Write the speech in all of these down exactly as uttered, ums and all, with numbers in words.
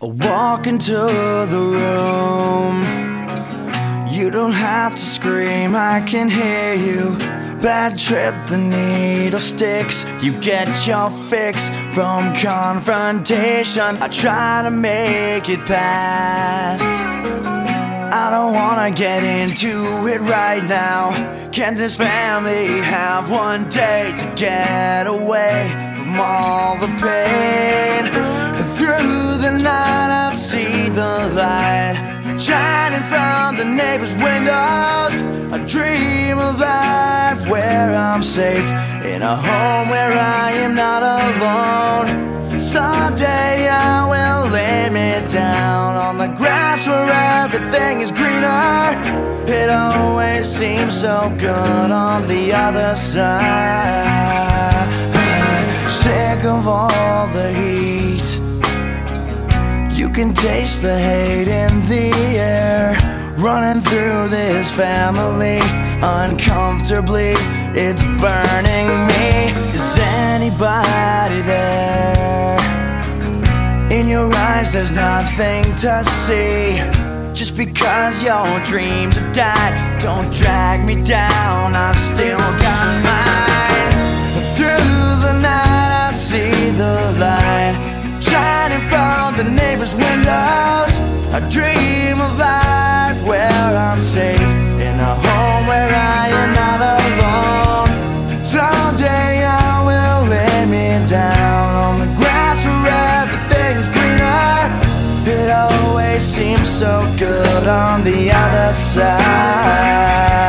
I walk into the room. You don't have to scream, I can hear you. Bad trip, the needle sticks. You get your fix from confrontation. I try to make it past. I don't wanna get into it right now. Can this family have one day to get away from all the pain? And through the night I see the light shining from the neighbors' windows. I dream of life where I'm safe, in a home where I am not alone. Someday I will lay me down on the grass where everything is greener. It always seems so good on the other side. Sick of all the heat. You can taste the hate in the air, running through this family uncomfortably. It's burning me. Is anybody there? In your eyes there's nothing to see. Just because your dreams have died, don't drag me down, I've still got mine. Through the night I see the light shining from the neighbors' windows. I dream of life where I'm safe, in a home where I am not alone. Someday I will lay me down on the grass where everything is greener. It always seems so good on the other side.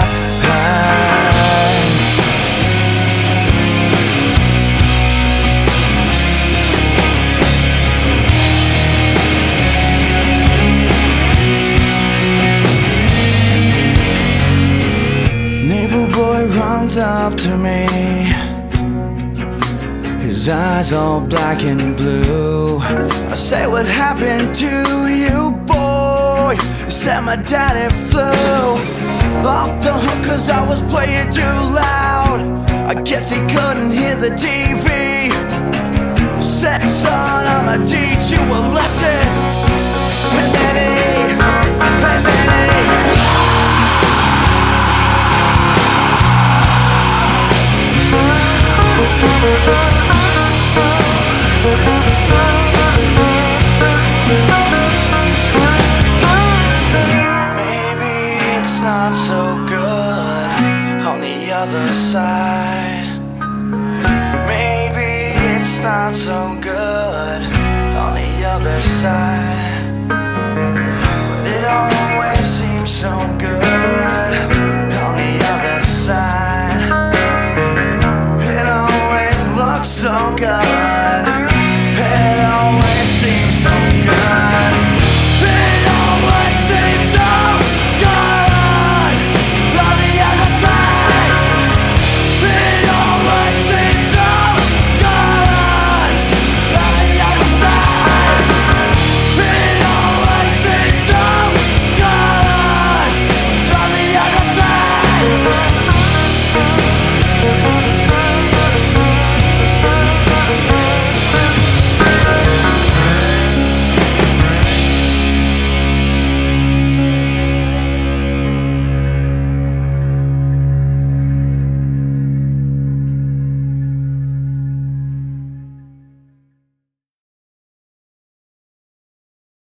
Neighbor boy runs up to me, his eyes all black and blue. I say, what happened to you, boy? He said my daddy flew off the hook cause I was playing too loud. I guess he couldn't hear the T V. He said, son, I'ma teach you a lesson. And then he, and then he maybe it's not so good on the other side. Maybe it's not so good on the other side. But it all